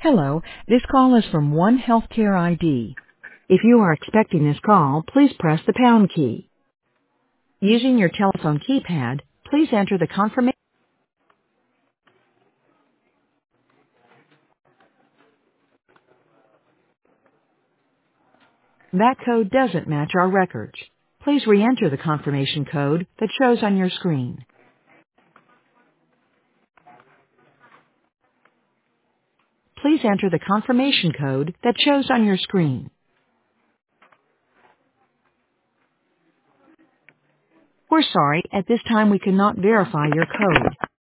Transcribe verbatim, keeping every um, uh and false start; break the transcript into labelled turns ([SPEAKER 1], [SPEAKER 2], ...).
[SPEAKER 1] Hello, this call is from One Healthcare I D. If you are expecting this call, please press the pound key. Using your telephone keypad, please enter the confirmation. That code doesn't match our records. Please re-enter the confirmation code that shows on your screen. Please enter the confirmation code that shows on your screen. We're sorry, at this time we cannot verify your code.